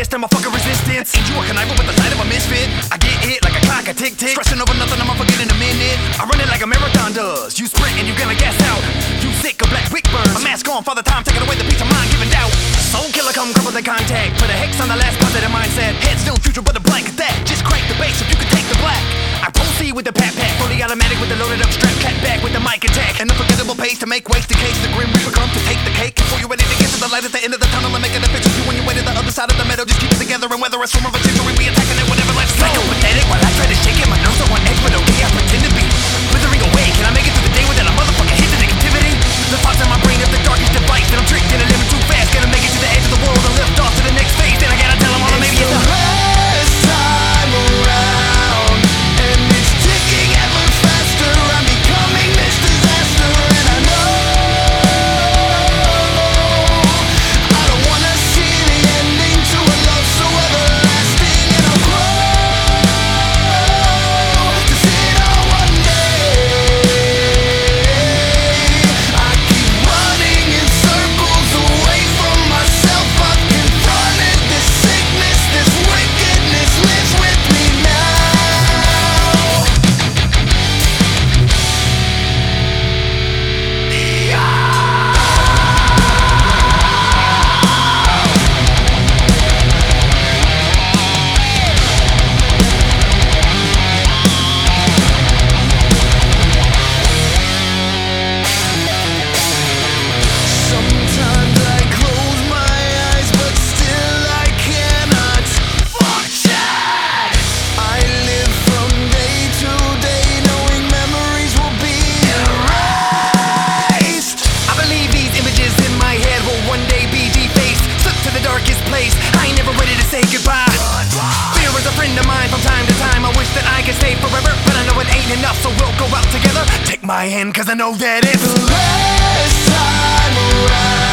test of my fucking resistance. Ain't you a conniver with the sight of a misfit? I get it like a clock, a tick-tick. Stressing over nothing, I'ma forget in a minute. I run it like a marathon does. You sprint and you gonna gas out. You sick of black wick burns. A mask on, father time, taking away the peace of mind, giving doubt. Soul killer come couple the contact. Put a hex on the last positive mindset. Head still future, but a blank at that. Just crank the bass if you can take the black. I proceed with the pat-pat, fully automatic with the loaded up strap, cat back with the mic attack. An unforgettable pace to make waste in case the grim reaper come to take the cake. Before you're ready to get to the light at the end of the tunnel and make it a picture. You when you wait at the other side of the meadow, just keep it together and weather a storm of a century. We attacking it whenever life's psycho pathetic. While I try to shake it, my nerves are on edge, but okay, I pretend to be withering away. Can I make it through the day without a motherfucker hit the negativity? The thoughts in my brain are the darkest device that I'm tricked into living too fast. Gonna make it to the edge of the world and lift off to the next phase. Then I gotta tell them all maybe it's the last time around, and it's ticking ever faster. I'm becoming this disaster, and I know I don't wanna see the ending to a love so everlasting, and I'll grow to see it all one day. I keep running in circles away from myself. I've confronted this sickness, this wickedness lives with me now. Sometimes I close my eyes, but still I cannot function. I live from day to day, knowing memories will be erased. I believe these images in my head will one day be defaced. Slip to the darkest place, I ain't never ready to say goodbye. Fear is a friend of mine from time to time. I wish that I could stay forever, but I know it ain't enough, so we'll go out together. Take my hand, cause I know that it's Last time around.